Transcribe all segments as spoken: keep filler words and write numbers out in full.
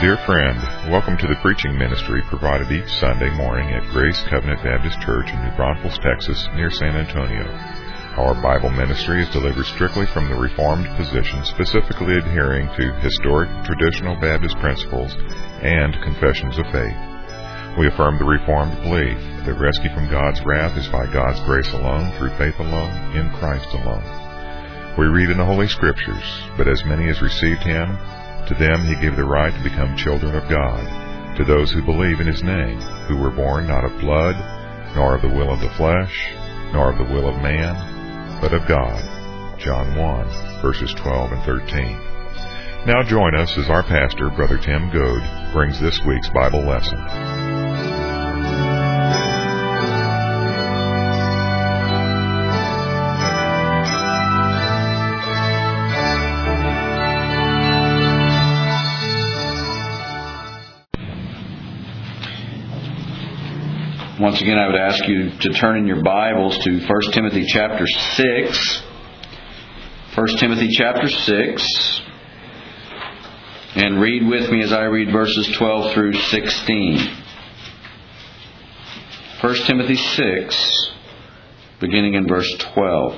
Dear friend, welcome to the preaching ministry provided each Sunday morning at Grace Covenant Baptist Church in New Braunfels, Texas, near San Antonio. Our Bible ministry is delivered strictly from the Reformed position, specifically adhering to historic traditional Baptist principles and confessions of faith. We affirm the Reformed belief that rescue from God's wrath is by God's grace alone, through faith alone, in Christ alone. We read in the Holy Scriptures, but as many as received Him, to them He gave the right to become children of God, to those who believe in His name, who were born not of blood, nor of the will of the flesh, nor of the will of man, but of God. John one, verses twelve and thirteen. Now join us as our pastor, Brother Tim Goad, brings this week's Bible lesson. Once again, I would ask you to turn in your Bibles to First Timothy chapter six. First Timothy chapter six. And read with me as I read verses twelve through sixteen. First Timothy six, beginning in verse twelve.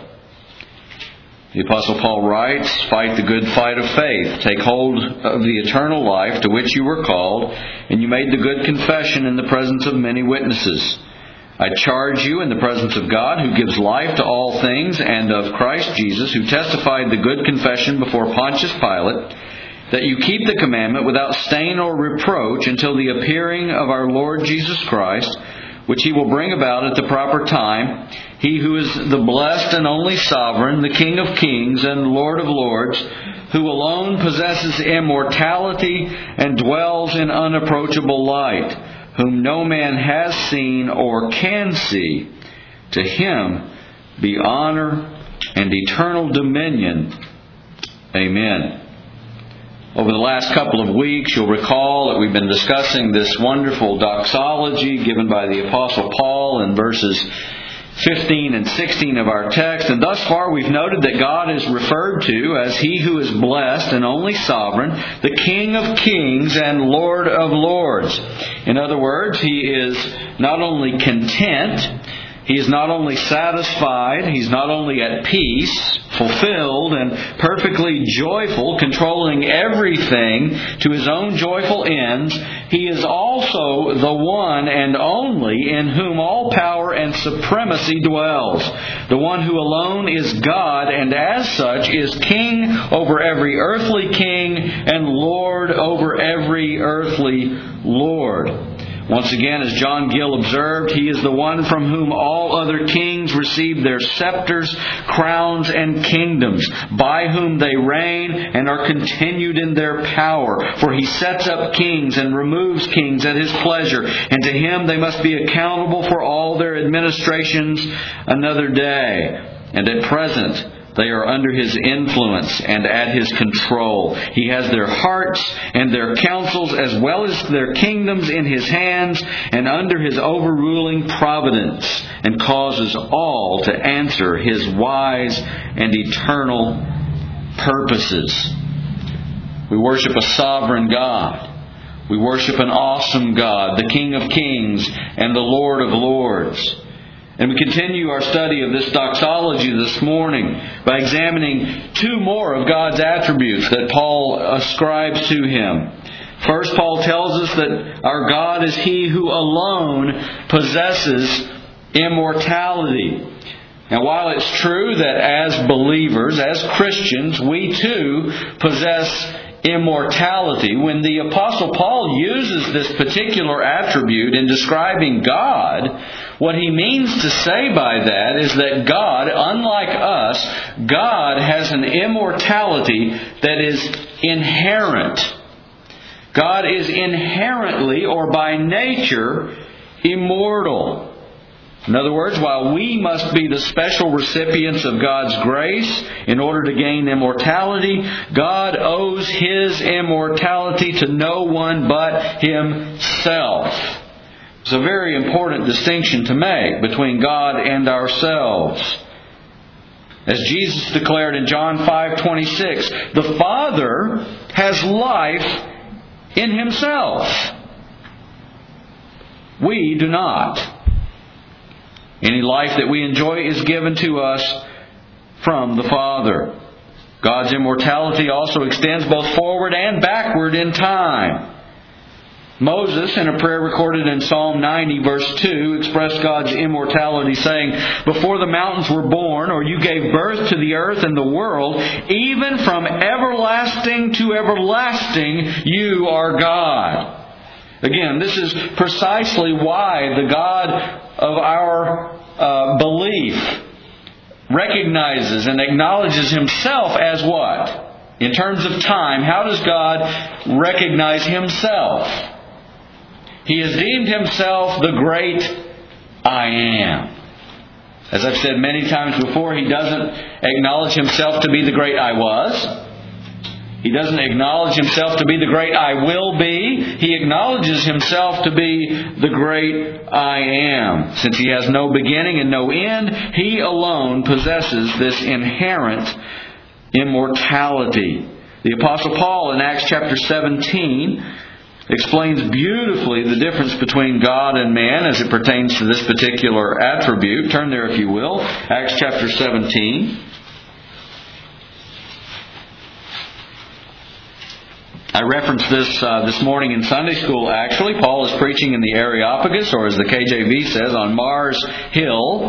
The Apostle Paul writes, "Fight the good fight of faith. Take hold of the eternal life to which you were called, and you made the good confession in the presence of many witnesses. I charge you in the presence of God, who gives life to all things, and of Christ Jesus, who testified the good confession before Pontius Pilate, that you keep the commandment without stain or reproach until the appearing of our Lord Jesus Christ, which He will bring about at the proper time. He who is the blessed and only sovereign, the King of kings and Lord of lords, who alone possesses immortality and dwells in unapproachable light, whom no man has seen or can see. To Him be honor and eternal dominion. Amen." Over the last couple of weeks, you'll recall that we've been discussing this wonderful doxology given by the Apostle Paul in verses fifteen and sixteen of our text. And thus far, we've noted that God is referred to as He who is blessed and only sovereign, the King of kings and Lord of lords. In other words, He is not only content, He is not only satisfied, He's not only at peace, fulfilled, and perfectly joyful, controlling everything to His own joyful ends. He is also the one and only in whom all power and supremacy dwells. The one who alone is God, and as such is King over every earthly king and Lord over every earthly lord. Once again, as John Gill observed, He is the one from whom all other kings receive their scepters, crowns, and kingdoms, by whom they reign and are continued in their power. For He sets up kings and removes kings at His pleasure, and to Him they must be accountable for all their administrations another day. And at present, they are under His influence and at His control. He has their hearts and their counsels as well as their kingdoms in His hands and under His overruling providence, and causes all to answer His wise and eternal purposes." We worship a sovereign God. We worship an awesome God, the King of kings and the Lord of lords. And we continue our study of this doxology this morning by examining two more of God's attributes that Paul ascribes to Him. First, Paul tells us that our God is He who alone possesses immortality. Now, while it's true that as believers, as Christians, we too possess immortality, when the Apostle Paul uses this particular attribute in describing God, what he means to say by that is that God, unlike us, God has an immortality that is inherent. God is inherently, or by nature, immortal. In other words, while we must be the special recipients of God's grace in order to gain immortality, God owes His immortality to no one but Himself. It's a very important distinction to make between God and ourselves. As Jesus declared in John five twenty-six, the Father has life in Himself. We do not. Any life that we enjoy is given to us from the Father. God's immortality also extends both forward and backward in time. Moses, in a prayer recorded in Psalm ninety, verse two, expressed God's immortality, saying, "Before the mountains were born, or you gave birth to the earth and the world, even from everlasting to everlasting, you are God." Again, this is precisely why the God of our uh, belief recognizes and acknowledges Himself as what? In terms of time, how does God recognize Himself? He has deemed Himself the great I Am. As I've said many times before, He doesn't acknowledge Himself to be the great I was. He doesn't acknowledge Himself to be the great I will be. He acknowledges Himself to be the great I Am. Since He has no beginning and no end, He alone possesses this inherent immortality. The Apostle Paul in Acts chapter seventeen explains beautifully the difference between God and man as it pertains to this particular attribute. Turn there if you will. Acts chapter seventeen. I referenced this uh, this morning in Sunday school, actually. Paul is preaching in the Areopagus, or as the K J V says, on Mars Hill.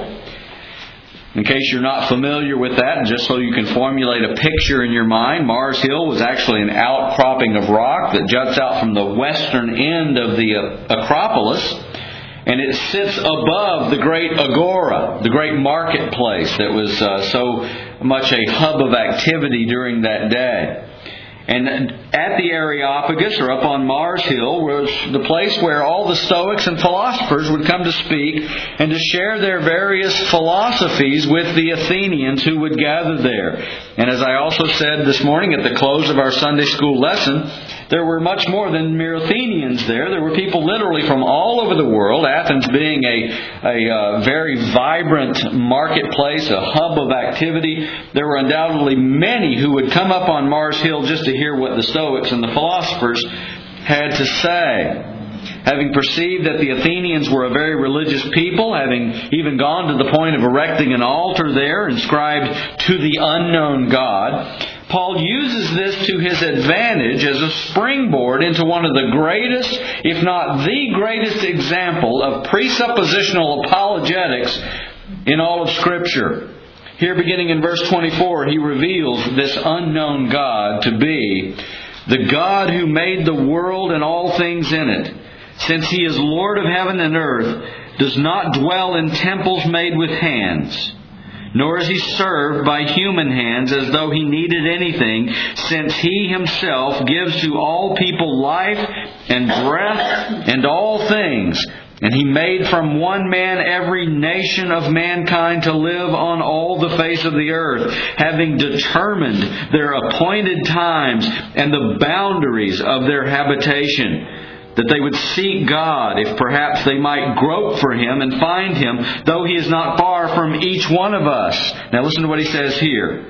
In case you're not familiar with that, and just so you can formulate a picture in your mind, Mars Hill was actually an outcropping of rock that juts out from the western end of the uh, Acropolis. And it sits above the great agora, the great marketplace that was uh, so much a hub of activity during that day. And at the Areopagus, or up on Mars Hill, was the place where all the Stoics and philosophers would come to speak and to share their various philosophies with the Athenians who would gather there. And as I also said this morning at the close of our Sunday school lesson, there were much more than mere Athenians there. There were people literally from all over the world, Athens being a, a uh, very vibrant marketplace, a hub of activity. There were undoubtedly many who would come up on Mars Hill just to hear what the Stoics and the philosophers had to say. Having perceived that the Athenians were a very religious people, having even gone to the point of erecting an altar there inscribed to the unknown God, Paul uses this to his advantage as a springboard into one of the greatest, if not the greatest example of presuppositional apologetics in all of Scripture. Here, beginning in verse twenty-four, he reveals this unknown God to be the God who made the world and all things in it, since He is Lord of heaven and earth, does not dwell in temples made with hands, nor is He served by human hands as though He needed anything, since He Himself gives to all people life and breath and all things. And He made from one man every nation of mankind to live on all the face of the earth, having determined their appointed times and the boundaries of their habitation, that they would seek God, if perhaps they might grope for Him and find Him, though He is not far from each one of us. Now listen to what he says here.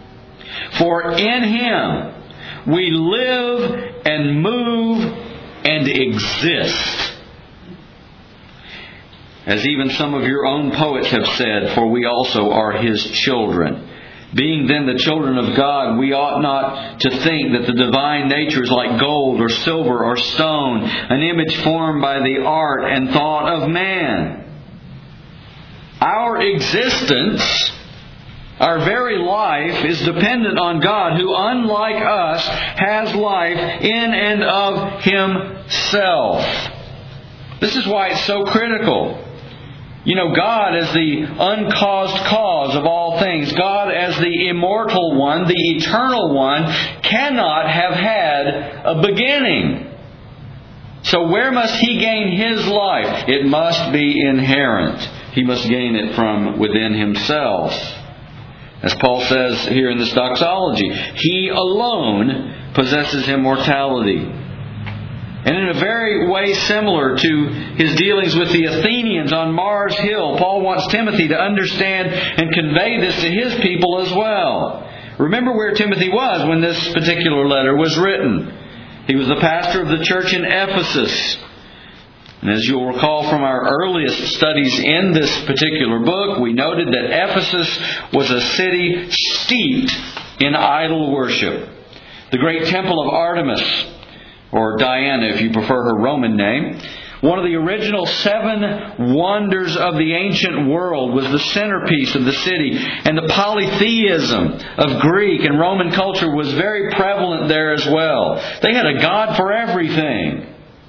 For in Him we live and move and exist. As even some of your own poets have said, for we also are His children. Being then the children of God, we ought not to think that the divine nature is like gold or silver or stone, an image formed by the art and thought of man. Our existence, our very life, is dependent on God, who, unlike us, has life in and of Himself. This is why it's so critical. You know, God as the uncaused cause of all things, God as the immortal one, the eternal one, cannot have had a beginning. So where must He gain His life? It must be inherent. He must gain it from within Himself. As Paul says here in this doxology, He alone possesses immortality. And in a very way similar to his dealings with the Athenians on Mars Hill, Paul wants Timothy to understand and convey this to his people as well. Remember where Timothy was when this particular letter was written. He was the pastor of the church in Ephesus. And as you'll recall from our earliest studies in this particular book, we noted that Ephesus was a city steeped in idol worship. The great temple of Artemis, or Diana if you prefer her Roman name, one of the original seven wonders of the ancient world, was the centerpiece of the city. And the polytheism of Greek and Roman culture was very prevalent there as well. They had a god for everything.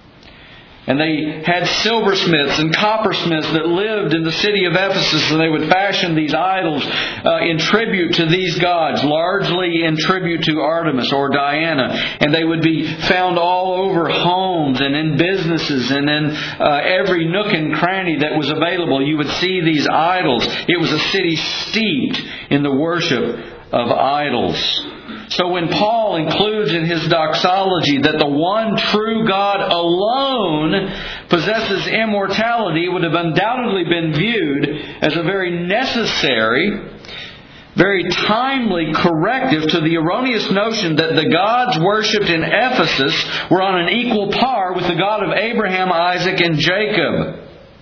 And they had silversmiths and coppersmiths that lived in the city of Ephesus, and they would fashion these idols uh, in tribute to these gods, largely in tribute to Artemis or Diana. And they would be found all over homes and in businesses and in uh, every nook and cranny that was available. You would see these idols. It was a city steeped in the worship of idols. So when Paul includes in his doxology that the one true God alone possesses immortality, it would have undoubtedly been viewed as a very necessary, very timely corrective to the erroneous notion that the gods worshipped in Ephesus were on an equal par with the God of Abraham, Isaac, and Jacob.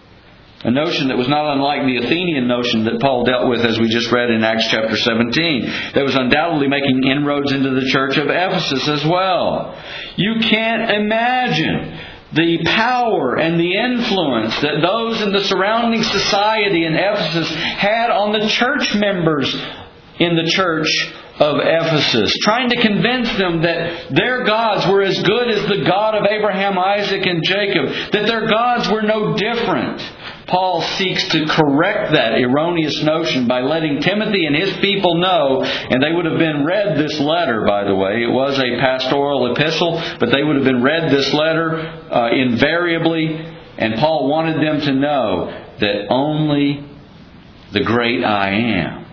A notion that was not unlike the Athenian notion that Paul dealt with, as we just read in Acts chapter seventeen. That was undoubtedly making inroads into the church of Ephesus as well. You can't imagine the power and the influence that those in the surrounding society in Ephesus had on the church members in the church of Ephesus, trying to convince them that their gods were as good as the God of Abraham, Isaac, and Jacob, that their gods were no different. Paul seeks to correct that erroneous notion by letting Timothy and his people know, and they would have been read this letter, by the way. It was a pastoral epistle, but they would have been read this letter uh, invariably, and Paul wanted them to know that only the great I Am,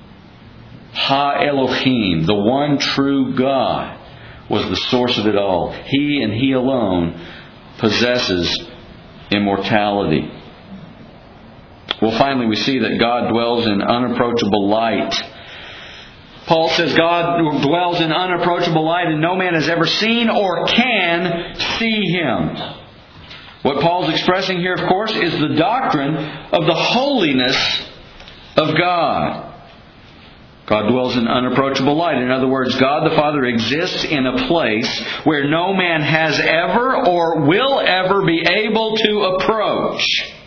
Ha Elohim, the one true God, was the source of it all. He and He alone possesses immortality. Well, finally, we see that God dwells in unapproachable light. Paul says God dwells in unapproachable light, and no man has ever seen or can see Him. What Paul's expressing here, of course, is the doctrine of the holiness of God. God dwells in unapproachable light. In other words, God the Father exists in a place where no man has ever or will ever be able to approach.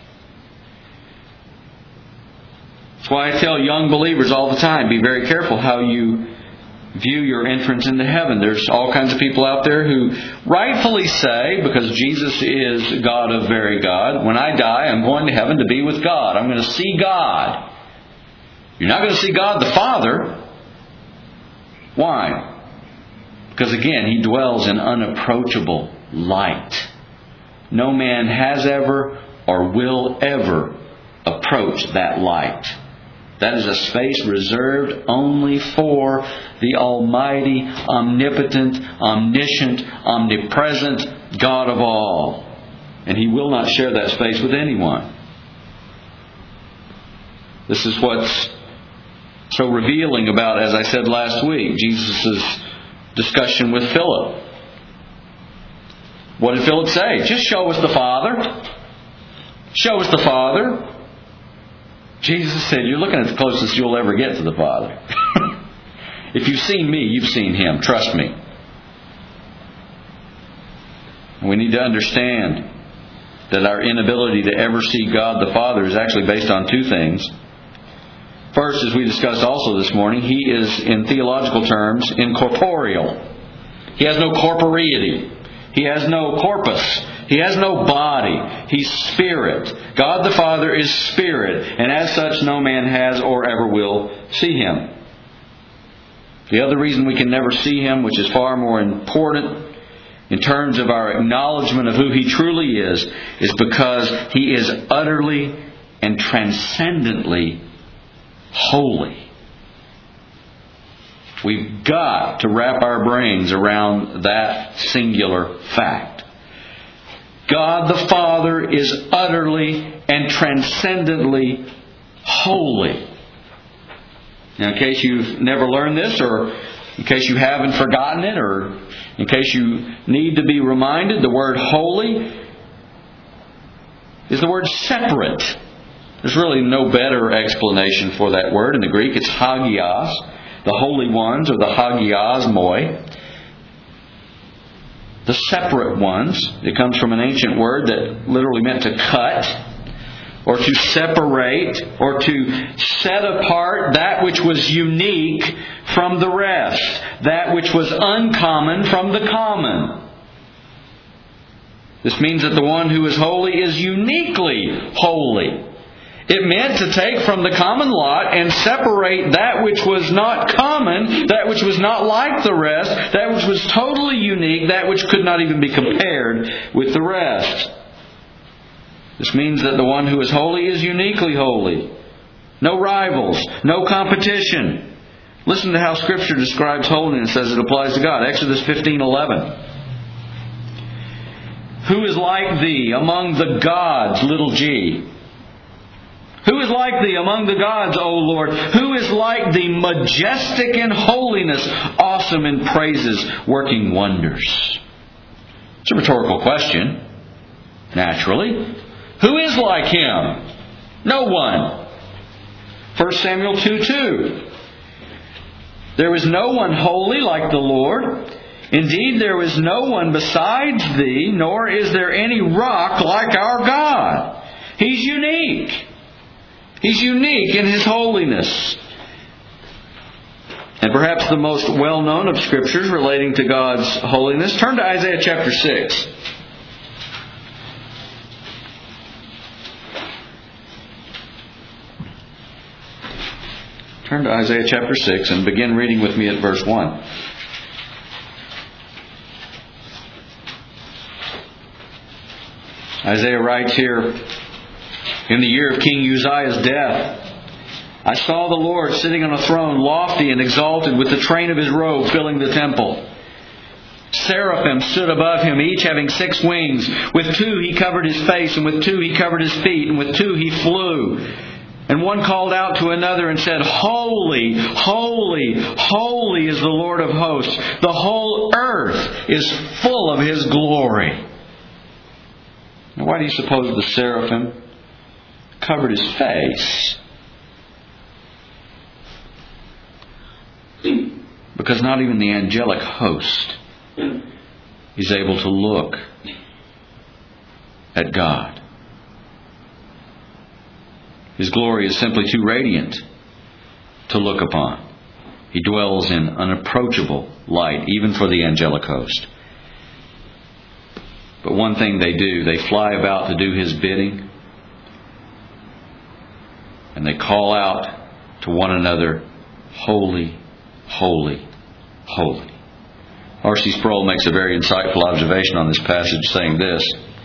That's why I tell young believers all the time, be very careful how you view your entrance into heaven. There's all kinds of people out there who rightfully say, because Jesus is God of very God, when I die, I'm going to heaven to be with God. I'm going to see God. You're not going to see God the Father. Why? Because again, He dwells in unapproachable light. No man has ever or will ever approach that light. That is a space reserved only for the Almighty, omnipotent, omniscient, omnipresent God of all. And He will not share that space with anyone. This is what's so revealing about, as I said last week, Jesus' discussion with Philip. What did Philip say? Just show us the Father. Show us the Father. Jesus said, you're looking at the closest you'll ever get to the Father. If you've seen me, you've seen Him. Trust me. We need to understand that our inability to ever see God the Father is actually based on two things. First, as we discussed also this morning, He is, in theological terms, incorporeal. He has no corporeity. He has no corpus. He has no body. He's Spirit. God the Father is Spirit, and as such no man has or ever will see Him. The other reason we can never see Him, which is far more important in terms of our acknowledgement of who He truly is, is because He is utterly and transcendently holy. We've got to wrap our brains around that singular fact. God the Father is utterly and transcendently holy. Now, in case you've never learned this or in case you haven't forgotten it or in case you need to be reminded, the word holy is the word separate. There's really no better explanation for that word. In the Greek, it's hagios, the holy ones, or the hagiosmoi. The separate ones. It comes from an ancient word that literally meant to cut, or to separate, or to set apart that which was unique from the rest, that which was uncommon from the common. This means that the one who is holy is uniquely holy. It meant to take from the common lot and separate that which was not common, that which was not like the rest, that which was totally unique, that which could not even be compared with the rest. This means that the one who is holy is uniquely holy. No rivals, no competition. Listen to how Scripture describes holiness as it applies to God. Exodus fifteen eleven. Who is like thee among the gods, little g? Who is like thee among the gods, O Lord? Who is like thee, majestic in holiness, awesome in praises, working wonders? It's a rhetorical question, naturally. Who is like Him? No one. First Samuel two two. There is no one holy like the Lord. Indeed, there is no one besides thee, nor is there any rock like our God. He's unique. He's unique in His holiness. And perhaps the most well-known of Scriptures relating to God's holiness. Turn to Isaiah chapter six. Turn to Isaiah chapter six and begin reading with me at verse one. Isaiah writes here, in the year of King Uzziah's death, I saw the Lord sitting on a throne, lofty and exalted, with the train of His robe filling the temple. Seraphim stood above Him, each having six wings. With two He covered His face, and with two He covered His feet, and with two He flew. And one called out to another and said, Holy, holy, holy is the Lord of hosts. The whole earth is full of His glory. Now, why do you suppose the seraphim covered His face? Because not even the angelic host is able to look at God. His glory is simply too radiant to look upon. He dwells in unapproachable light, even for the angelic host. But one thing they do, they fly about to do His bidding, and they call out to one another, Holy, holy, holy. R C Sproul makes a very insightful observation on this passage, saying this.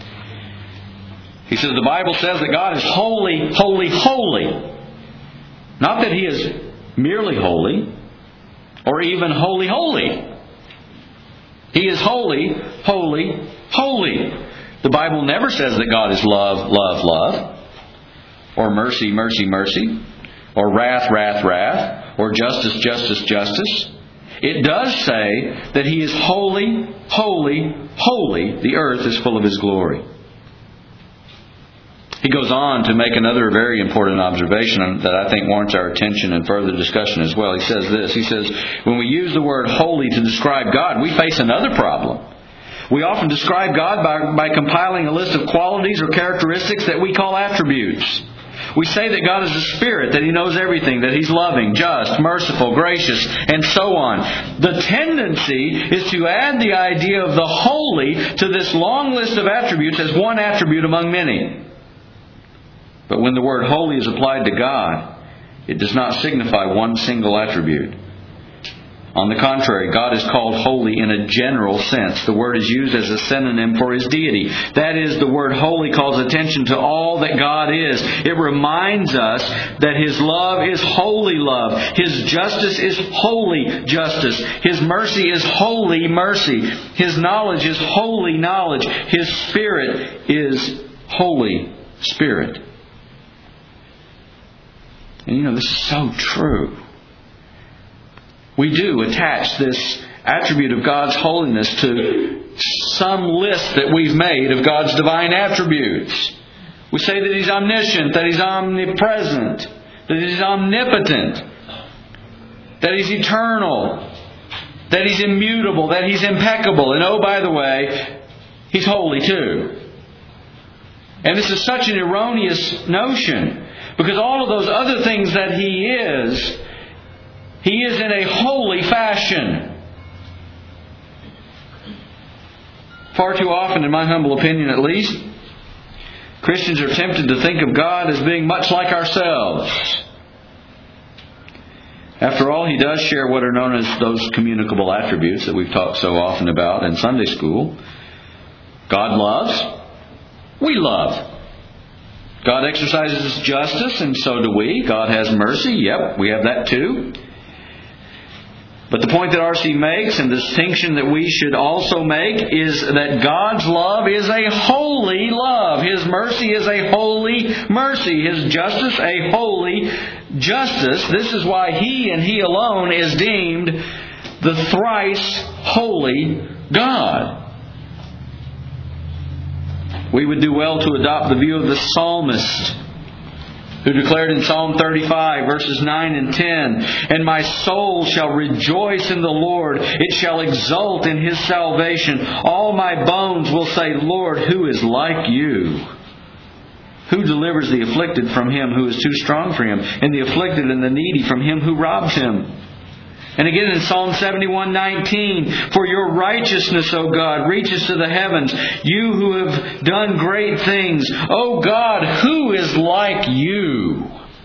He says, the Bible says that God is holy, holy, holy. Not that He is merely holy, or even holy, holy. He is holy, holy, holy. The Bible never says that God is love, love, love, or mercy, mercy, mercy, or wrath, wrath, wrath, or justice, justice, justice. It does say that He is holy, holy, holy. The earth is full of His glory. He goes on to make another very important observation that I think warrants our attention and further discussion as well. He says this. He says, when we use the word holy to describe God, we face another problem. We often describe God by, by compiling a list of qualities or characteristics that we call attributes. We say that God is a spirit, that He knows everything, that He's loving, just, merciful, gracious, and so on. The tendency is to add the idea of the holy to this long list of attributes as one attribute among many. But when the word holy is applied to God, it does not signify one single attribute. On the contrary, God is called holy in a general sense. The word is used as a synonym for His deity. That is, the word holy calls attention to all that God is. It reminds us that His love is holy love. His justice is holy justice. His mercy is holy mercy. His knowledge is holy knowledge. His Spirit is Holy Spirit. And you know, this is so true. we do attach this attribute of God's holiness to some list that we've made of God's divine attributes. We say that He's omniscient, that He's omnipresent, that He's omnipotent, that He's eternal, that He's immutable, that He's impeccable. And oh, by the way, He's holy too. And this is such an erroneous notion, because all of those other things that He is, He is in a holy fashion. Far too often, in my humble opinion at least, Christians are tempted to think of God as being much like ourselves. After all, He does share what are known as those communicable attributes that we've talked so often about in Sunday school. God loves. We love. God exercises justice, and so do we. God has mercy. Yep, we have that too. But the point that R C makes, and the distinction that we should also make, is that God's love is a holy love. His mercy is a holy mercy. His justice, a holy justice. This is why He and He alone is deemed the thrice holy God. We would do well to adopt the view of the psalmist, who declared in Psalm thirty-five, verses nine and ten, "And my soul shall rejoice in the Lord. It shall exult in His salvation. All my bones will say, Lord, who is like You? Who delivers the afflicted from him who is too strong for him, and the afflicted and the needy from him who robs him?" And again in Psalm seventy-one nineteen, "For Your righteousness, O God, reaches to the heavens. You who have done great things. O God, who is like You?"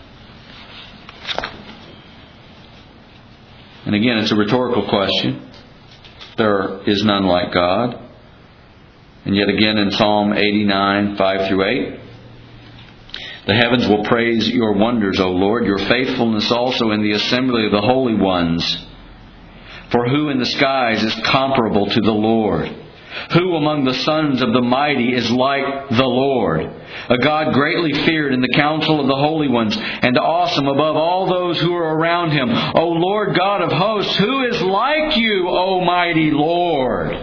And again, it's a rhetorical question. There is none like God. And yet again in Psalm eighty-nine, five through eight, "The heavens will praise Your wonders, O Lord, Your faithfulness also in the assembly of the holy ones. For who in the skies is comparable to the Lord? Who among the sons of the mighty is like the Lord? A God greatly feared in the council of the holy ones, and awesome above all those who are around Him. O Lord God of hosts, who is like You, O mighty Lord?"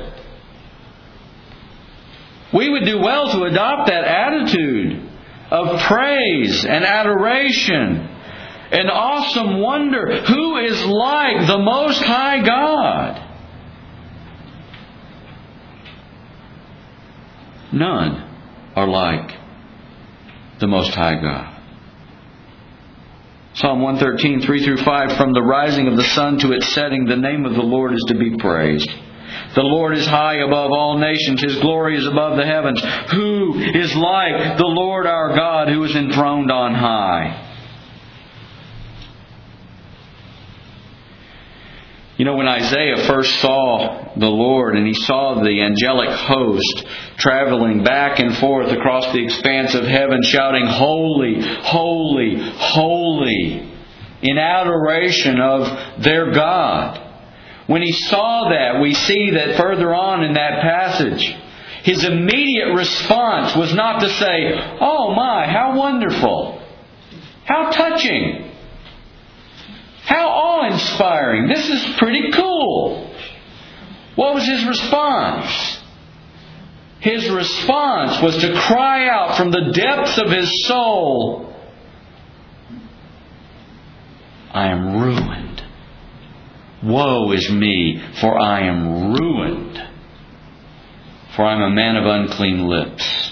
We would do well to adopt that attitude of praise and adoration and awesome wonder. Who is like the Most High God? None are like the Most High God. Psalm one thirteen, three through five, "From the rising of the sun to its setting, the name of the Lord is to be praised. The Lord is high above all nations. His glory is above the heavens. Who is like the Lord our God, who is enthroned on high?" You know, when Isaiah first saw the Lord and he saw the angelic host traveling back and forth across the expanse of heaven, shouting, "Holy, holy, holy," in adoration of their God. When he saw that, we see that further on in that passage, his immediate response was not to say, "Oh my, how wonderful! How touching! How awe-inspiring! This is pretty cool!" What was his response? His response was to cry out from the depths of his soul, "I am ruined. Woe is me, for I am ruined. For I am a man of unclean lips."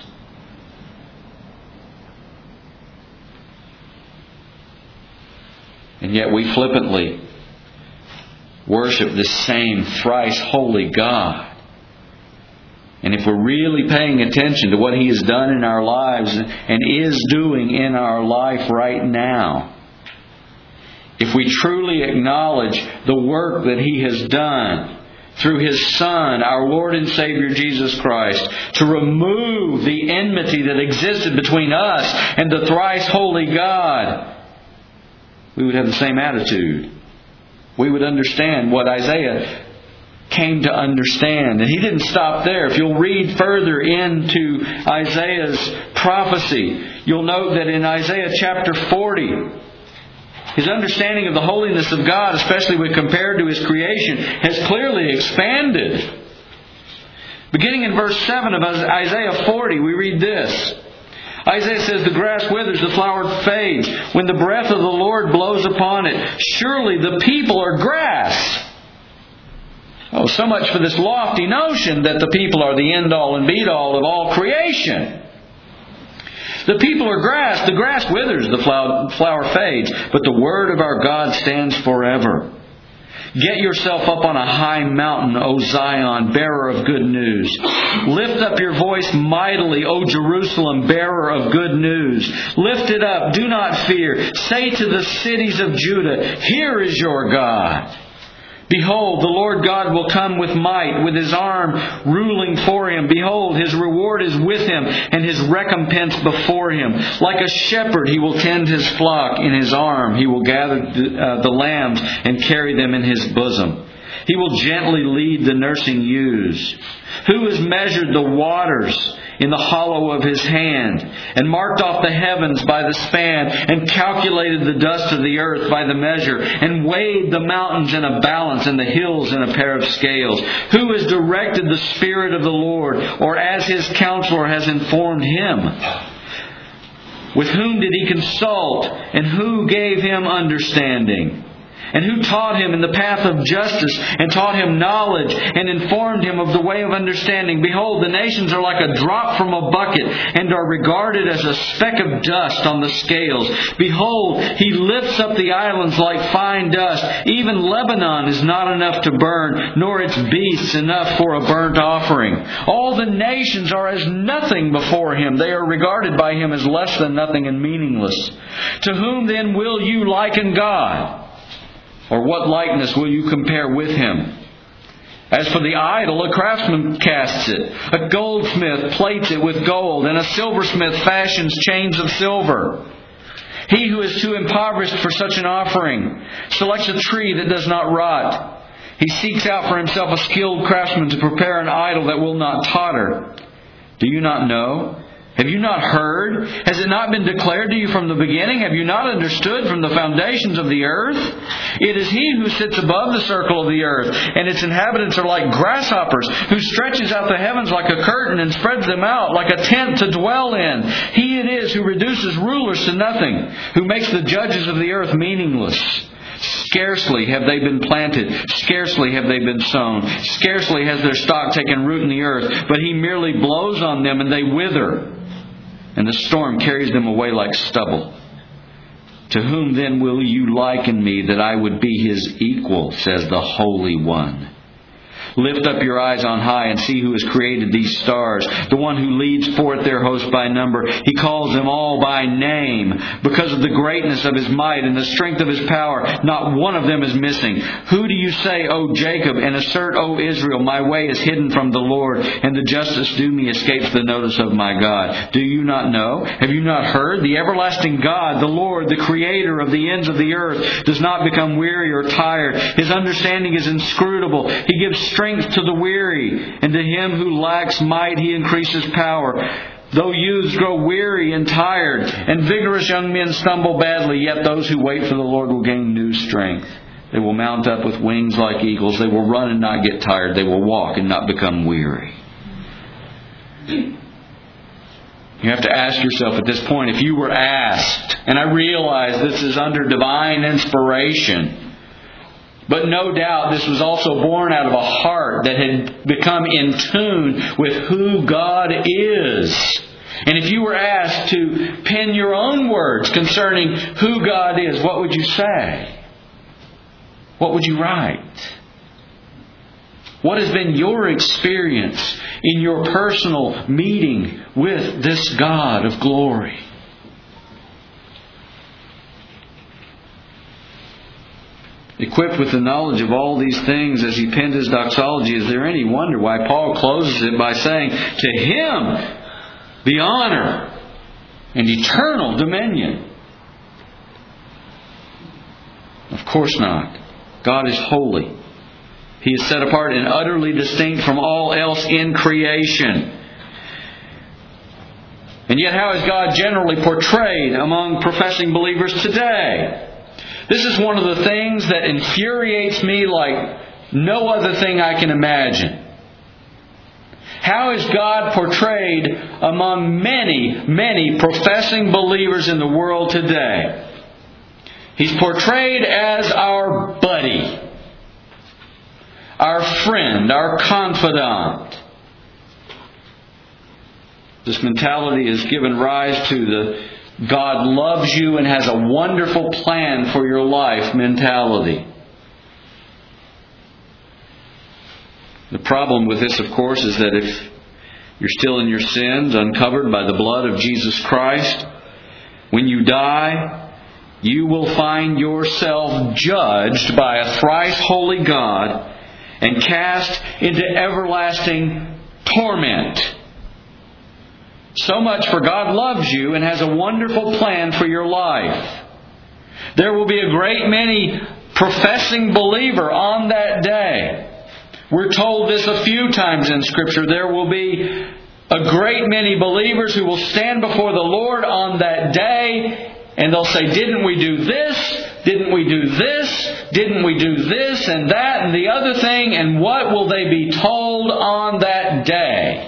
And yet we flippantly worship this same thrice holy God. And if we're really paying attention to what He has done in our lives and is doing in our life right now, if we truly acknowledge the work that He has done through His Son, our Lord and Savior Jesus Christ, to remove the enmity that existed between us and the thrice holy God, we would have the same attitude. We would understand what Isaiah came to understand. And he didn't stop there. If you'll read further into Isaiah's prophecy, you'll note that in Isaiah chapter forty, His understanding of the holiness of God, especially when compared to His creation, has clearly expanded. Beginning in verse seven of Isaiah forty, we read this. Isaiah says, "The grass withers, the flower fades, when the breath of the Lord blows upon it. Surely the people are grass." Oh, so much for this lofty notion that the people are the end-all and be-all of all creation. The people are grass. The grass withers, the flower fades, but the word of our God stands forever. Get yourself up on a high mountain, O Zion, bearer of good news. Lift up your voice mightily, O Jerusalem, bearer of good news. Lift it up, do not fear. Say to the cities of Judah, here is your God. Behold, the Lord God will come with might, with His arm ruling for Him. Behold, His reward is with Him, and His recompense before Him. Like a shepherd, He will tend His flock. In His arm He will gather the, uh, the lambs and carry them in His bosom. He will gently lead the nursing ewes. Who has measured the waters in the hollow of His hand, and marked off the heavens by the span, and calculated the dust of the earth by the measure, and weighed the mountains in a balance, and the hills in a pair of scales? Who has directed the Spirit of the Lord, or as His counselor has informed Him? With whom did He consult, and who gave Him understanding? And who taught Him in the path of justice, and taught Him knowledge, and informed Him of the way of understanding? Behold, the nations are like a drop from a bucket, and are regarded as a speck of dust on the scales. Behold, He lifts up the islands like fine dust. Even Lebanon is not enough to burn, nor its beasts enough for a burnt offering. All the nations are as nothing before Him. They are regarded by Him as less than nothing and meaningless. To whom then will you liken God? Or what likeness will you compare with Him? As for the idol, a craftsman casts it. A goldsmith plates it with gold, and a silversmith fashions chains of silver. He who is too impoverished for such an offering selects a tree that does not rot. He seeks out for himself a skilled craftsman to prepare an idol that will not totter. Do you not know? Have you not heard? Has it not been declared to you from the beginning? Have you not understood from the foundations of the earth? It is He who sits above the circle of the earth, and its inhabitants are like grasshoppers, who stretches out the heavens like a curtain and spreads them out like a tent to dwell in. He it is who reduces rulers to nothing, who makes the judges of the earth meaningless. Scarcely have they been planted, scarcely have they been sown, scarcely has their stock taken root in the earth, but He merely blows on them and they wither, and the storm carries them away like stubble. To whom then will you liken me, that I would be His equal, says the Holy One? Lift up your eyes on high and see who has created these stars, the one who leads forth their host by number. He calls them all by name. Because of the greatness of His might and the strength of His power, not one of them is missing. Who do you say, O Jacob, and assert, O Israel, my way is hidden from the Lord, and the justice due me escapes the notice of my God? Do you not know? Have you not heard? The everlasting God, the Lord, the Creator of the ends of the earth, does not become weary or tired. His understanding is inscrutable. He gives strength to the weary, and to him who lacks might He increases power. Though youths grow weary and tired, and vigorous young men stumble badly, yet those who wait for the Lord will gain new strength. They will mount up with wings like eagles. They will run and not get tired. They will walk and not become weary. You have to ask yourself at this point, if you were asked, and I realize this is under divine inspiration, but no doubt this was also born out of a heart that had become in tune with who God is. And if you were asked to pen your own words concerning who God is, what would you say? What would you write? What has been your experience in your personal meeting with this God of glory? Equipped with the knowledge of all these things as he penned his doxology, is there any wonder why Paul closes it by saying, to Him be honor and eternal dominion? Of course not. God is holy. He is set apart and utterly distinct from all else in creation. And yet how is God generally portrayed among professing believers today? This is one of the things that infuriates me like no other thing I can imagine. How is God portrayed among many, many professing believers in the world today? He's portrayed as our buddy, our friend, our confidant. This mentality has given rise to the God loves you and has a wonderful plan for your life mentality. The problem with this, of course, is that if you're still in your sins, uncovered by the blood of Jesus Christ, when you die, you will find yourself judged by a thrice holy God and cast into everlasting torment. So much for God loves you and has a wonderful plan for your life. There will be a great many professing believer on that day. We're told this a few times in Scripture. There will be a great many believers who will stand before the Lord on that day, and they'll say, didn't we do this? Didn't we do this? Didn't we do this and that and the other thing? And what will they be told on that day?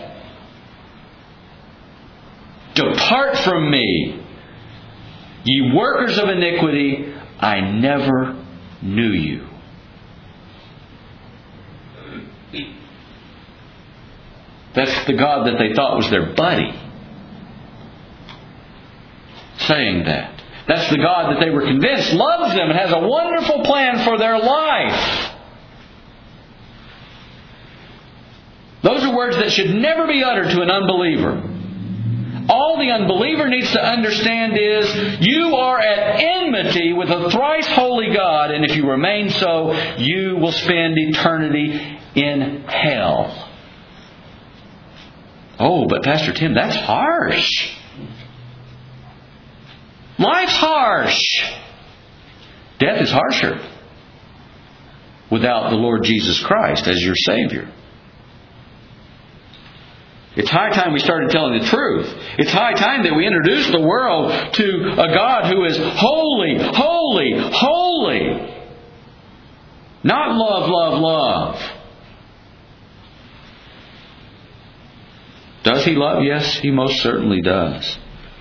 Depart from me, ye workers of iniquity, I never knew you. That's the God that they thought was their buddy saying that. That's the God that they were convinced loves them and has a wonderful plan for their life. Those are words that should never be uttered to an unbeliever. All the unbeliever needs to understand is you are at enmity with a thrice holy God, and if you remain so, you will spend eternity in hell. Oh, but Pastor Tim, that's harsh. Life's harsh. Death is harsher without the Lord Jesus Christ as your Savior. It's high time we started telling the truth. It's high time that we introduce the world to a God who is holy, holy, holy. Not love, love, love. Does He love? Yes, He most certainly does.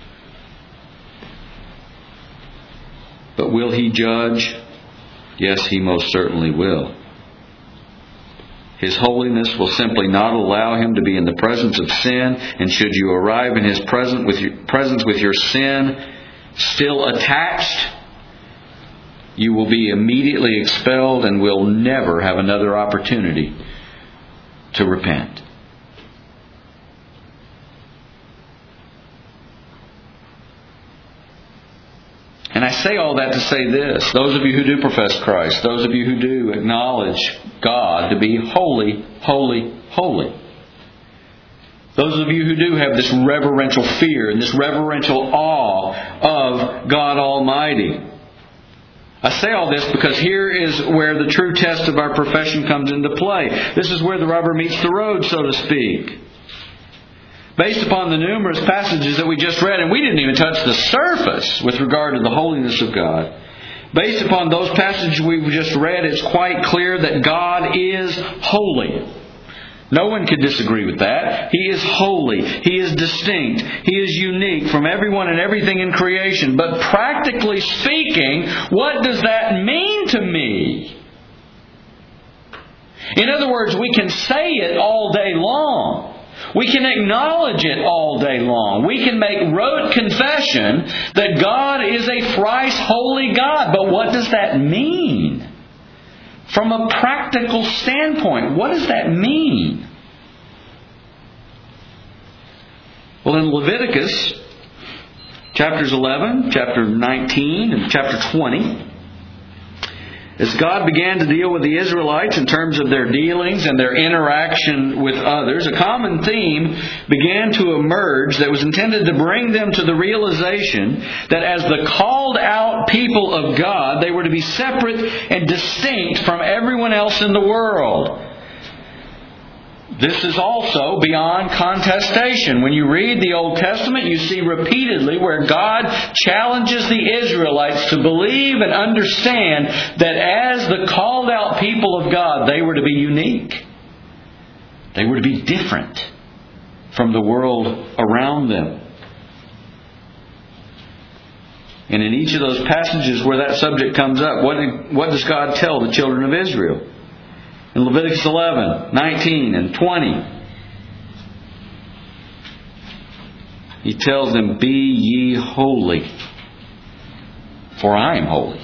But will He judge? Yes, He most certainly will. His holiness will simply not allow Him to be in the presence of sin, and should you arrive in His presence with your, presence with your sin still attached, you will be immediately expelled and will never have another opportunity to repent. And I say all that to say this. Those of you who do profess Christ, those of you who do acknowledge God to be holy, holy, holy. Those of you who do have this reverential fear and this reverential awe of God Almighty. I say all this because here is where the true test of our profession comes into play. This is where the rubber meets the road, so to speak. Based upon the numerous passages that we just read, and we didn't even touch the surface with regard to the holiness of God. Based upon those passages we've just read, it's quite clear that God is holy. No one could disagree with that. He is holy. He is distinct. He is unique from everyone and everything in creation. But practically speaking, what does that mean to me? In other words, we can say it all day long. We can acknowledge it all day long. We can make rote confession that God is a thrice holy God. But what does that mean? From a practical standpoint, what does that mean? Well, in Leviticus, chapters eleven, chapter nineteen, and chapter twenty, as God began to deal with the Israelites in terms of their dealings and their interaction with others, a common theme began to emerge that was intended to bring them to the realization that as the called out people of God, they were to be separate and distinct from everyone else in the world. This is also beyond contestation. When you read the Old Testament, you see repeatedly where God challenges the Israelites to believe and understand that as the called out people of God, they were to be unique. They were to be different from the world around them. And in each of those passages where that subject comes up, what, what does God tell the children of Israel? In Leviticus eleven, nineteen, and twenty, He tells them, "Be ye holy, for I am holy."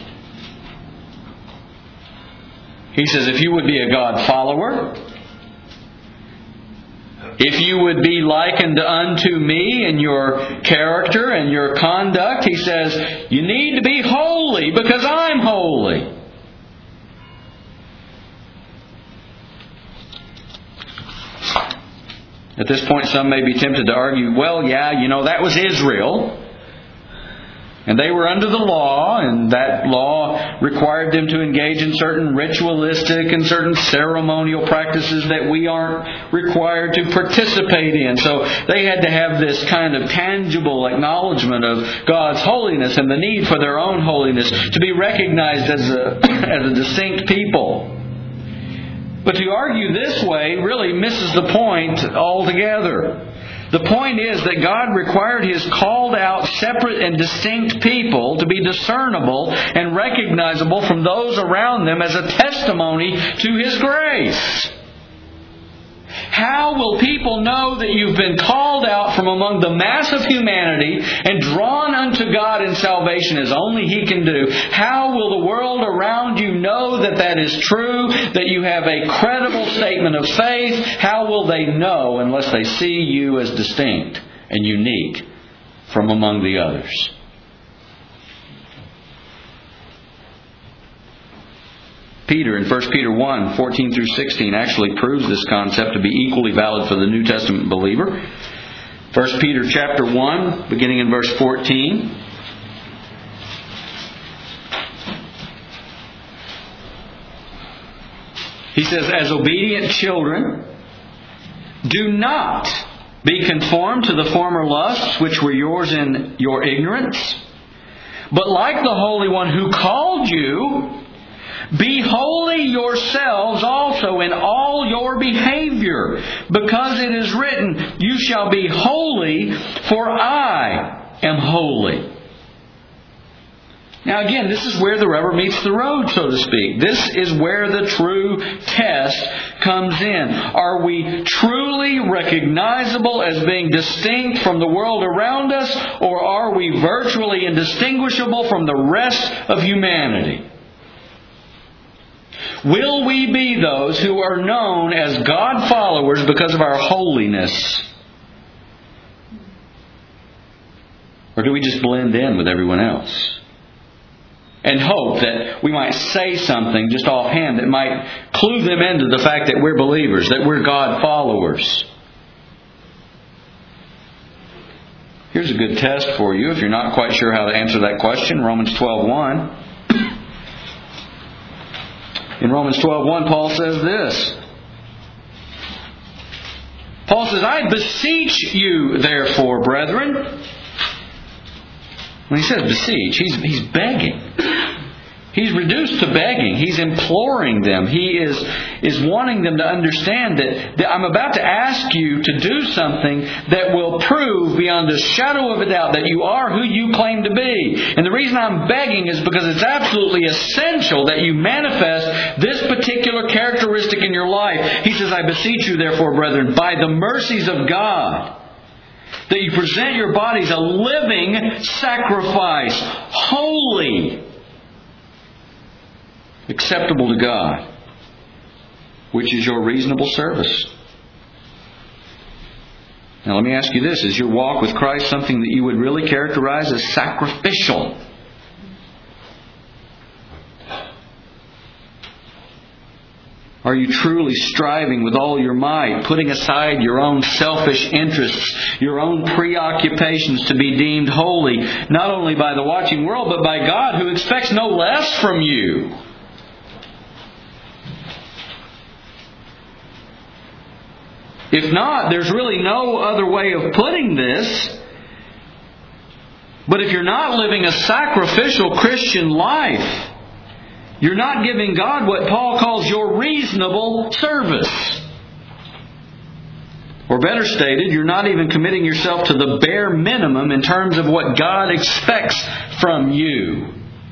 He says, if you would be a God follower, if you would be likened unto me in your character and your conduct, He says, you need to be holy because I'm holy. At this point, some may be tempted to argue, well, yeah, you know, that was Israel. And they were under the law, and that law required them to engage in certain ritualistic and certain ceremonial practices that we aren't required to participate in. So they had to have this kind of tangible acknowledgement of God's holiness and the need for their own holiness to be recognized as a, as a distinct people. But to argue this way really misses the point altogether. The point is that God required His called out, separate and distinct people to be discernible and recognizable from those around them as a testimony to His grace. How will people know that you've been called out from among the mass of humanity and drawn unto God in salvation as only He can do? How will the world around you know that that is true, that you have a credible statement of faith? How will they know unless they see you as distinct and unique from among the others? Peter in First Peter one, fourteen through sixteen actually proves this concept to be equally valid for the New Testament believer. First Peter chapter one, beginning in verse fourteen. He says, as obedient children, do not be conformed to the former lusts which were yours in your ignorance, but like the Holy One who called you, be holy yourselves also in all your behavior, because it is written, you shall be holy, for I am holy. Now again, this is where the rubber meets the road, so to speak. This is where the true test comes in. Are we truly recognizable as being distinct from the world around us, or are we virtually indistinguishable from the rest of humanity? Will we be those who are known as God followers because of our holiness? Or do we just blend in with everyone else? And hope that we might say something just offhand that might clue them into the fact that we're believers, that we're God followers. Here's a good test for you if you're not quite sure how to answer that question. Romans twelve one. In Romans twelve one, Paul says this. Paul says, I beseech you, therefore, brethren. When he says beseech, he's, he's begging. He's reduced to begging. He's imploring them. He is, is wanting them to understand that, that I'm about to ask you to do something that will prove beyond a shadow of a doubt that you are who you claim to be. And the reason I'm begging is because it's absolutely essential that you manifest this particular characteristic in your life. He says, I beseech you, therefore, brethren, by the mercies of God, that you present your bodies a living sacrifice, holy, acceptable to God, which is your reasonable service. Now let me ask you this. Is your walk with Christ something that you would really characterize as sacrificial? Are you truly striving with all your might, putting aside your own selfish interests, your own preoccupations to be deemed holy, not only by the watching world, but by God who expects no less from you? If not, there's really no other way of putting this. But if you're not living a sacrificial Christian life, you're not giving God what Paul calls your reasonable service. Or better stated, you're not even committing yourself to the bare minimum in terms of what God expects from you.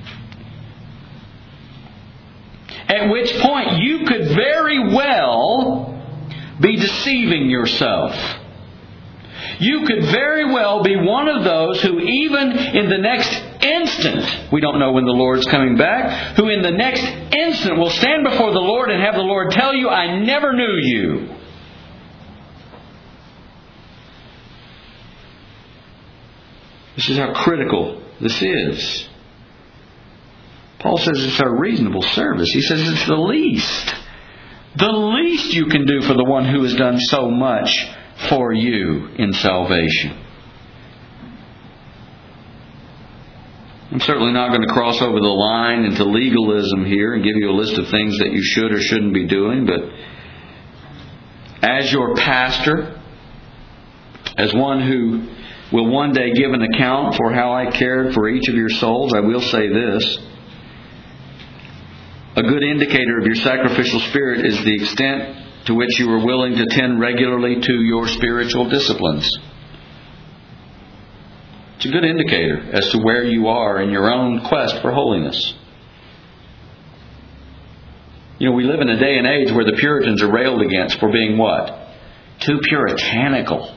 At which point you could very well be deceiving yourself. You could very well be one of those who even in the next instant, we don't know when the Lord's coming back, who in the next instant will stand before the Lord and have the Lord tell you, I never knew you. This is how critical this is. Paul says it's our reasonable service. He says it's the least. The least you can do for the one who has done so much for you in salvation. I'm certainly not going to cross over the line into legalism here and give you a list of things that you should or shouldn't be doing, but as your pastor, as one who will one day give an account for how I cared for each of your souls, I will say this. A good indicator of your sacrificial spirit is the extent to which you are willing to tend regularly to your spiritual disciplines. It's a good indicator as to where you are in your own quest for holiness. You know, we live in a day and age where the Puritans are railed against for being what? Too puritanical.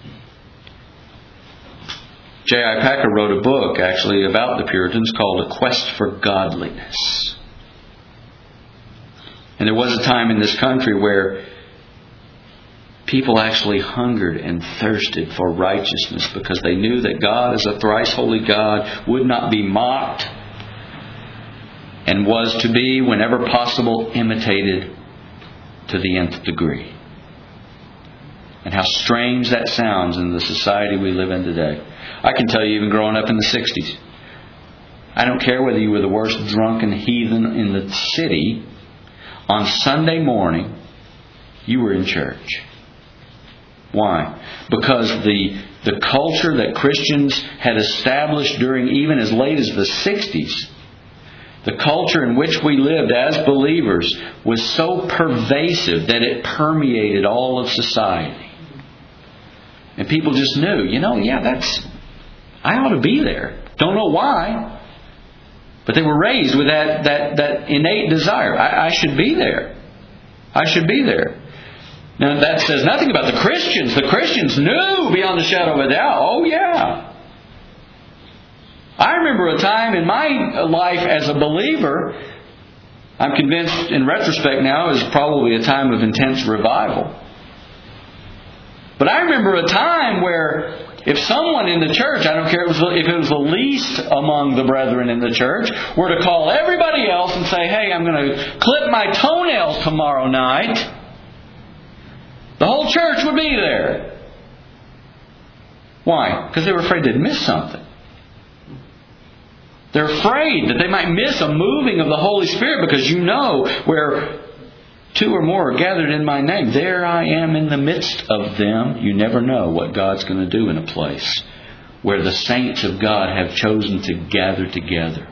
J I Packer wrote a book actually about the Puritans called A Quest for Godliness. And there was a time in this country where people actually hungered and thirsted for righteousness because they knew that God, as a thrice holy God, would not be mocked and was to be, whenever possible, imitated to the nth degree. And how strange that sounds in the society we live in today. I can tell you, even growing up in the sixties, I don't care whether you were the worst drunken heathen in the city, on Sunday morning, you were in church. Why? Because the, the culture that Christians had established during even as late as the sixties, the culture in which we lived as believers, was so pervasive that it permeated all of society. And people just knew, you know, yeah, that's, I ought to be there. Don't know why. But they were raised with that, that, that innate desire. I, I should be there. I should be there. Now that says nothing about the Christians. The Christians knew beyond a shadow of a doubt. Oh yeah. I remember a time in my life as a believer, I'm convinced in retrospect now, is probably a time of intense revival. But I remember a time where if someone in the church, I don't care if it, was, if it was the least among the brethren in the church, were to call everybody else and say, hey, I'm going to clip my toenails tomorrow night, the whole church would be there. Why? Because they were afraid they'd miss something. They're afraid that they might miss a moving of the Holy Spirit, because you know where two or more are gathered in my name, there I am in the midst of them. You never know what God's going to do in a place where the saints of God have chosen to gather together.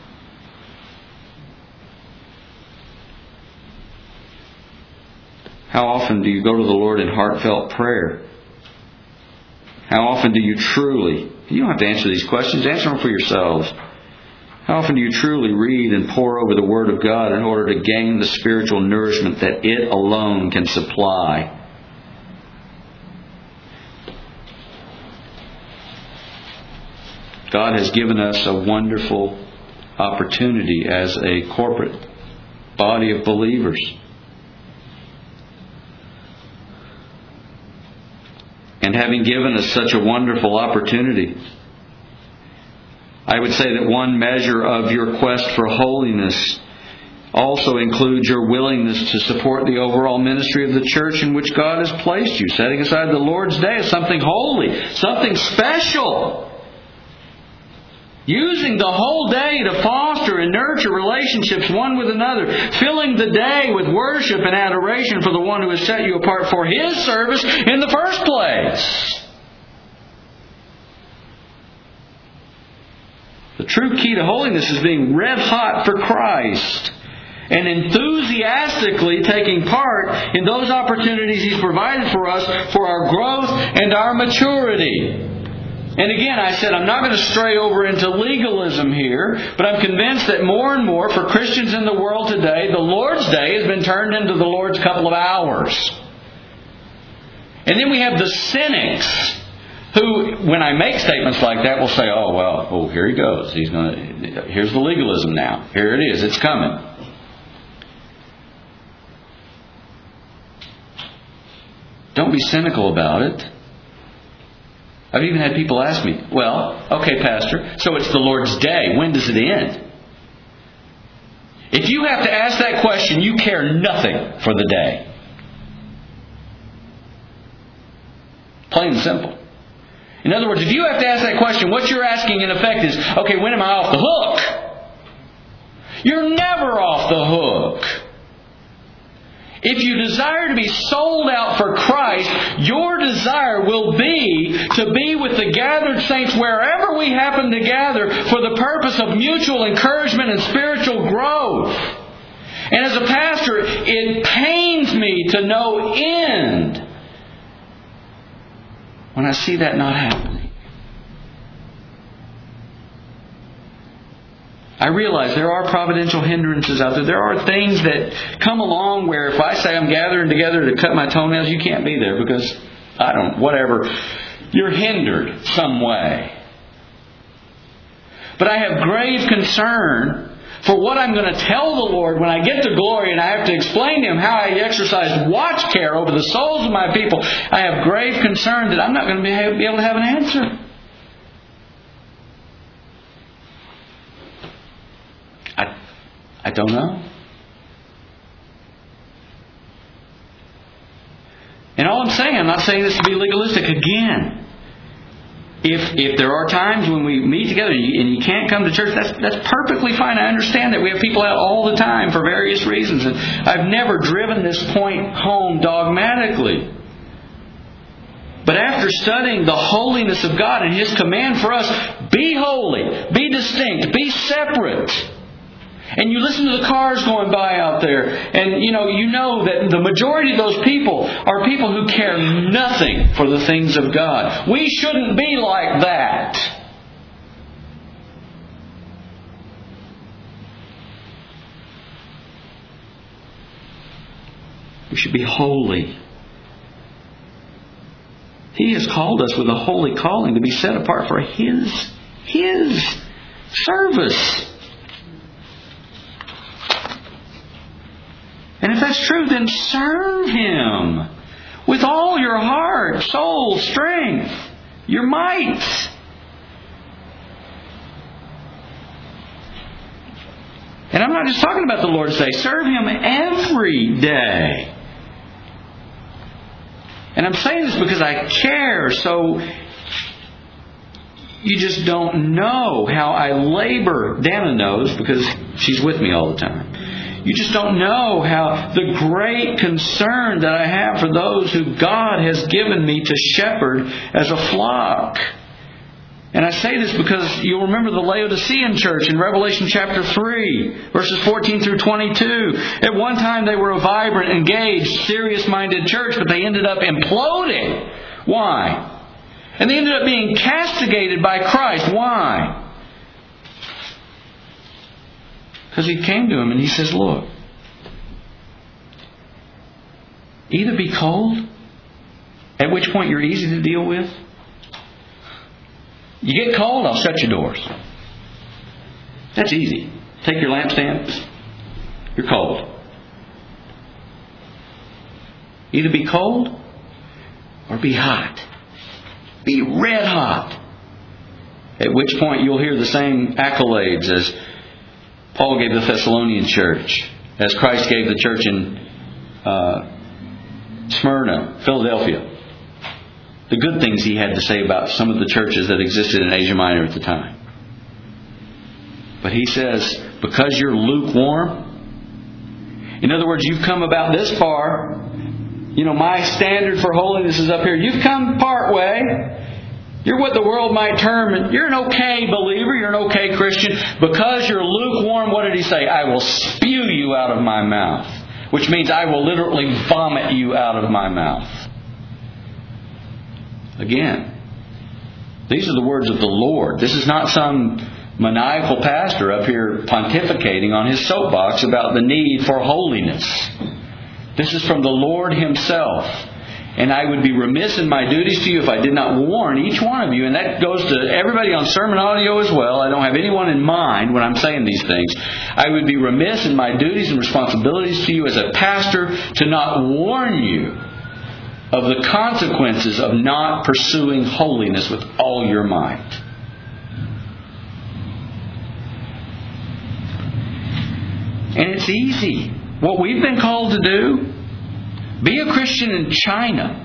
How often do you go to the Lord in heartfelt prayer? How often do you truly, you don't have to answer these questions, answer them for yourselves. How often do you truly read and pore over the Word of God in order to gain the spiritual nourishment that it alone can supply? God has given us a wonderful opportunity as a corporate body of believers. And having given us such a wonderful opportunity, I would say that one measure of your quest for holiness also includes your willingness to support the overall ministry of the church in which God has placed you. Setting aside the Lord's Day as something holy, something special. Using the whole day to foster and nurture relationships one with another. Filling the day with worship and adoration for the one who has set you apart for His service in the first place. The true key to holiness is being red hot for Christ and enthusiastically taking part in those opportunities He's provided for us for our growth and our maturity. And again, I said I'm not going to stray over into legalism here, but I'm convinced that more and more for Christians in the world today, the Lord's Day has been turned into the Lord's couple of hours. And then we have the cynics who, when I make statements like that, will say, oh, well, oh, here he goes. He's going to, here's the legalism now. Here it is. It's coming. Don't be cynical about it. I've even had people ask me, well, okay, Pastor, so it's the Lord's Day. When does it end? If you have to ask that question, you care nothing for the day. Plain and simple. In other words, if you have to ask that question, what you're asking in effect is, okay, when am I off the hook? You're never off the hook. If you desire to be sold out for Christ, your desire will be to be with the gathered saints wherever we happen to gather for the purpose of mutual encouragement and spiritual growth. And as a pastor, it pains me to no end when I see that not happening. I realize there are providential hindrances out there. There are things that come along where if I say I'm gathering together to cut my toenails, you can't be there because, I don't, whatever. You're hindered some way. But I have grave concern for what I'm going to tell the Lord when I get to glory and I have to explain to Him how I exercise watch care over the souls of my people. I have grave concern that I'm not going to be able to have an answer. I, I don't know. And all I'm saying, I'm not saying this to be legalistic. Again, if if there are times when we meet together and you, and you can't come to church, that's that's perfectly fine. I understand that. We have people out all the time for various reasons. And I've never driven this point home dogmatically. But after studying the holiness of God and His command for us, be holy, be distinct, be separate. And you listen to the cars going by out there, and you know you know that the majority of those people are people who care nothing for the things of God. We shouldn't be like that. We should be holy. He has called us with a holy calling to be set apart for His His service. And if that's true, then serve Him with all your heart, soul, strength, your might. And I'm not just talking about the Lord's Day. Serve Him every day. And I'm saying this because I care, so you just don't know how I labor. Dana knows because she's with me all the time. You just don't know how the great concern that I have for those who God has given me to shepherd as a flock. And I say this because you'll remember the Laodicean church in Revelation chapter three, verses fourteen through twenty-two. At one time they were a vibrant, engaged, serious-minded church, but they ended up imploding. Why? And they ended up being castigated by Christ. Why? Because He came to him and He says, look, either be cold, at which point you're easy to deal with. You get cold, I'll shut your doors. That's easy. Take your lampstand, you're cold. Either be cold or be hot. Be red hot. At which point you'll hear the same accolades as Paul gave the Thessalonian church, as Christ gave the church in uh, Smyrna, Philadelphia. The good things He had to say about some of the churches that existed in Asia Minor at the time. But He says, because you're lukewarm, in other words, you've come about this far. You know, my standard for holiness is up here. You've come part way. You're what the world might term, you're an okay believer, you're an okay Christian. Because you're lukewarm, what did He say? I will spew you out of my mouth. Which means I will literally vomit you out of my mouth. Again, these are the words of the Lord. This is not some maniacal pastor up here pontificating on his soapbox about the need for holiness. This is from the Lord Himself. And I would be remiss in my duties to you if I did not warn each one of you. And that goes to everybody on sermon audio as well. I don't have anyone in mind when I'm saying these things. I would be remiss in my duties and responsibilities to you as a pastor to not warn you of the consequences of not pursuing holiness with all your might. And it's easy. What we've been called to do, be a Christian in China.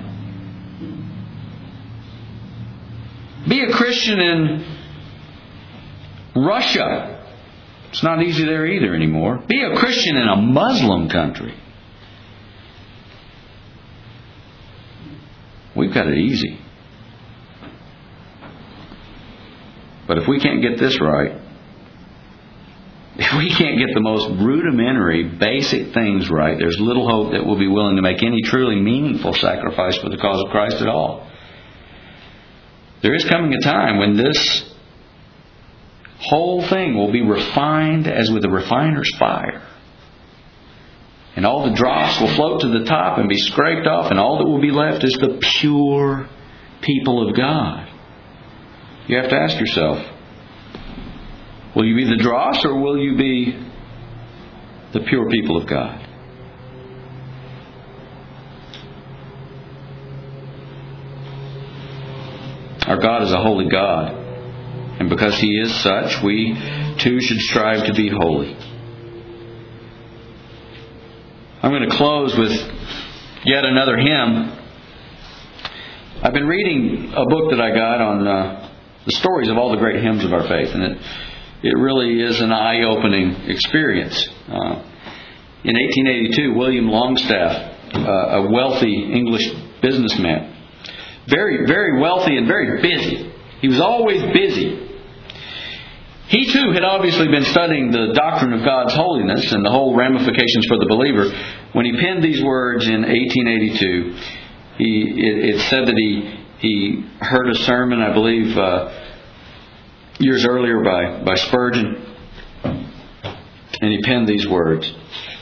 Be a Christian in Russia. It's not easy there either anymore. Be a Christian in a Muslim country. We've got it easy. But if we can't get this right, if we can't get the most rudimentary, basic things right, there's little hope that we'll be willing to make any truly meaningful sacrifice for the cause of Christ at all. There is coming a time when this whole thing will be refined as with a refiner's fire. And all the dross will float to the top and be scraped off, and all that will be left is the pure people of God. You have to ask yourself, will you be the dross or will you be the pure people of God? Our God is a holy God. And because He is such, we too should strive to be holy. I'm going to close with yet another hymn. I've been reading a book that I got on uh, the stories of all the great hymns of our faith. And it It really is an eye-opening experience. Uh, in eighteen eighty-two, William Longstaff, uh, a wealthy English businessman, very, very wealthy and very busy. He was always busy. He too had obviously been studying the doctrine of God's holiness and the whole ramifications for the believer. When he penned these words in eighteen eighty-two, he, it, it said that he, he heard a sermon, I believe, uh, years earlier by, by Spurgeon, and he penned these words.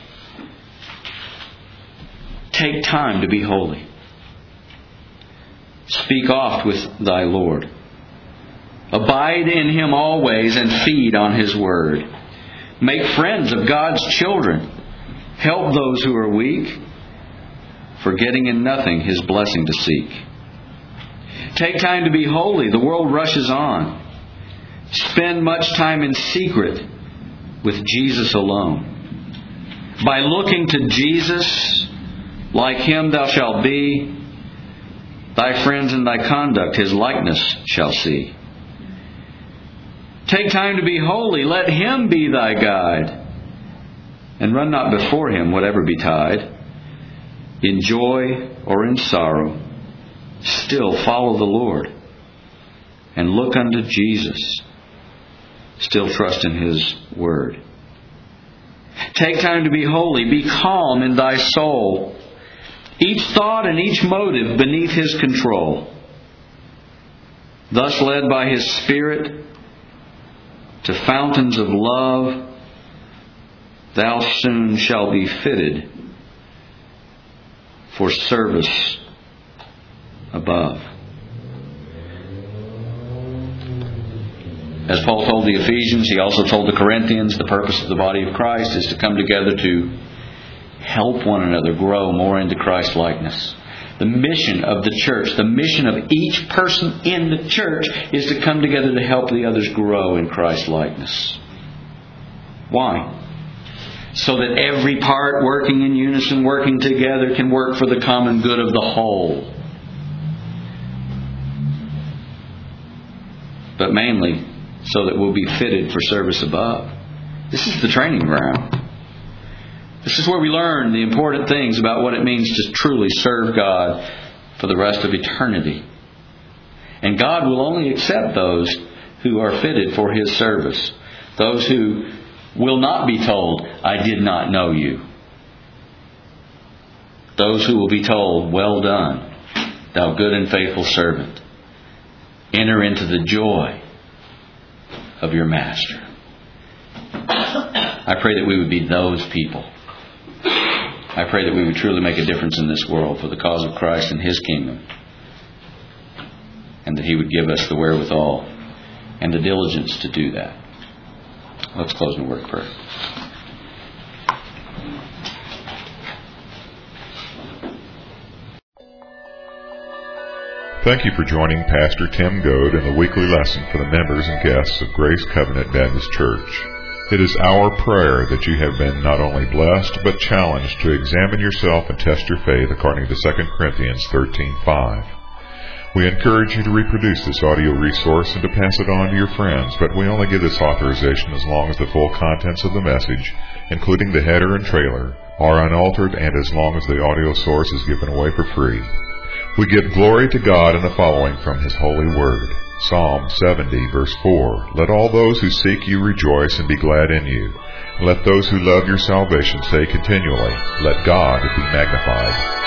Take time to be holy. Speak oft with thy Lord. Abide in Him always and feed on His word. Make friends of God's children. Help those who are weak, forgetting in nothing His blessing to seek. Take time to be holy. The world rushes on. Spend much time in secret with Jesus alone. By looking to Jesus, like Him thou shalt be. Thy friends in thy conduct His likeness shall see. Take time to be holy. Let Him be thy guide. And run not before Him, whatever betide. In joy or in sorrow, still follow the Lord. And look unto Jesus. Still trust in His word. Take time to be holy. Be calm in thy soul. Each thought and each motive beneath His control. Thus led by His Spirit to fountains of love, thou soon shalt be fitted for service above. As Paul told the Ephesians, he also told the Corinthians, the purpose of the body of Christ is to come together to help one another grow more into Christ likeness. The mission of the church, the mission of each person in the church is to come together to help the others grow in Christ likeness. Why? So that every part working in unison, working together, can work for the common good of the whole. But mainly, so that we'll be fitted for service above. This is the training ground. This is where we learn the important things about what it means to truly serve God for the rest of eternity. And God will only accept those who are fitted for His service. Those who will not be told, I did not know you. Those who will be told, well done, thou good and faithful servant. Enter into the joy of your Master. I pray that we would be those people. I pray that we would truly make a difference in this world for the cause of Christ and His kingdom. And that He would give us the wherewithal and the diligence to do that. Let's close in a word of prayer. Thank you for joining Pastor Tim Goad in the weekly lesson for the members and guests of Grace Covenant Baptist Church. It is our prayer that you have been not only blessed, but challenged to examine yourself and test your faith according to Second Corinthians thirteen five. We encourage you to reproduce this audio resource and to pass it on to your friends, but we only give this authorization as long as the full contents of the message, including the header and trailer, are unaltered and as long as the audio source is given away for free. We give glory to God in the following from His holy word. Psalm seventy, verse four. Let all those who seek you rejoice and be glad in you. Let those who love your salvation say continually, let God be magnified.